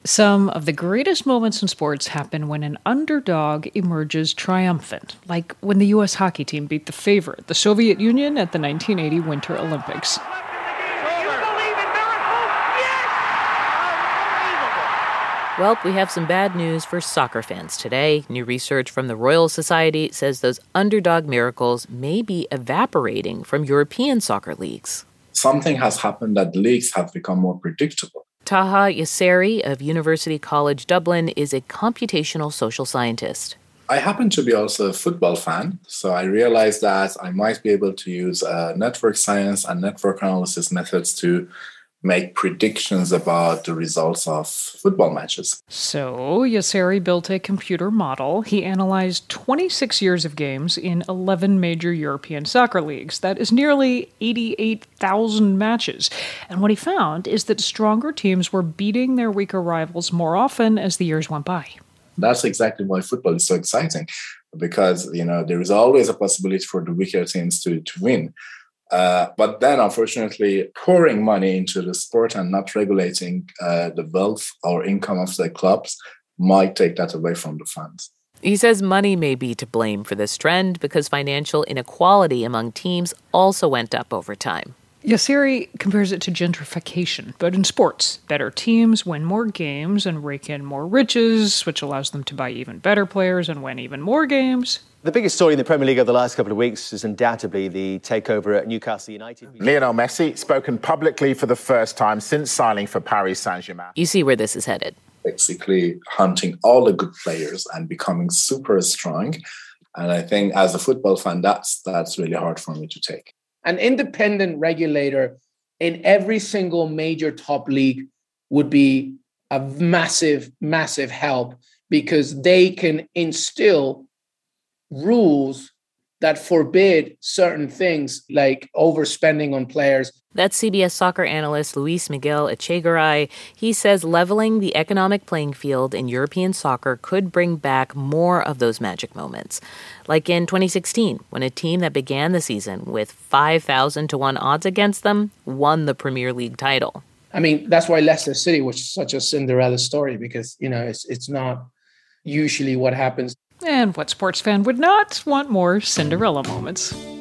Some of the greatest moments in sports happen when an underdog emerges triumphant, like when the U.S. hockey team beat the favorite, the Soviet Union, at the 1980 Winter Olympics. Well, we have some bad news for soccer fans today. New research from the Royal Society says those underdog miracles may be evaporating from European soccer leagues. Something has happened that leagues have become more predictable. Taha Yasseri of University College Dublin is a computational social scientist. I happen to be also a football fan, so I realized that I might be able to use network science and network analysis methods to make predictions about the results of football matches. So, Yasseri built a computer model. He analyzed 26 years of games in 11 major European soccer leagues. That is nearly 88,000 matches. And what he found is that stronger teams were beating their weaker rivals more often as the years went by. That's exactly why football is so exciting, because, there is always a possibility for the weaker teams to win. But then, unfortunately, pouring money into the sport and not regulating the wealth or income of the clubs might take that away from the fans. He says money may be to blame for this trend because financial inequality among teams also went up over time. Yasseri compares it to gentrification, but in sports. Better teams win more games and rake in more riches, which allows them to buy even better players and win even more games. The biggest story in the Premier League over the last couple of weeks is undoubtedly the takeover at Newcastle United. Lionel Messi spoken publicly for the first time since signing for Paris Saint-Germain. You see where this is headed. Basically hunting all the good players and becoming super strong. And I think as a football fan, that's really hard for me to take. An independent regulator in every single major top league would be a massive, massive help because they can instill rules that forbid certain things like overspending on players. That's CBS soccer analyst Luis Miguel Echegaray. He says leveling the economic playing field in European soccer could bring back more of those magic moments. Like in 2016, when a team that began the season with 5,000 to 1 odds against them won the Premier League title. I mean, that's why Leicester City was such a Cinderella story because, it's not usually what happens. And what sports fan would not want more Cinderella moments?